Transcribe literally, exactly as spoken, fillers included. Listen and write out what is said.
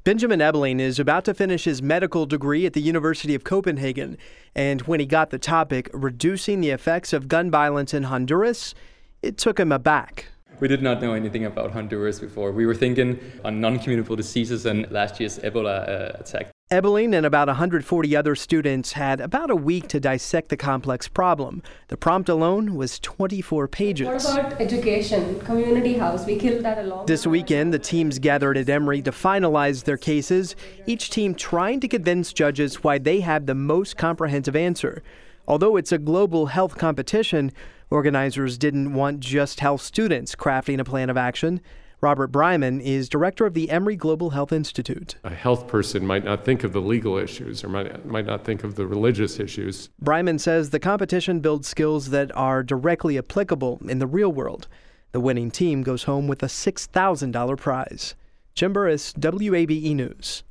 Benjamin Ebeling is about to finish his medical degree at the University of Copenhagen. And when he got the topic, reducing the effects of gun violence in Honduras, it took him aback. We did not know anything about Honduras before. We were thinking on non-communicable diseases and last year's Ebola uh, attack. Ebeling and about one hundred forty other students had about a week to dissect the complex problem. The prompt alone was twenty-four pages. What about education? Community house, we killed that along. This weekend, the teams gathered at Emory to finalize their cases, each team trying to convince judges why they have the most comprehensive answer. Although it's a global health competition, organizers didn't want just health students crafting a plan of action. Robert Bryman is director of the Emory Global Health Institute. A health person might not think of the legal issues or might, might not think of the religious issues. Bryman says the competition builds skills that are directly applicable in the real world. The winning team goes home with a six thousand dollars prize. Jim Burris, W A B E News.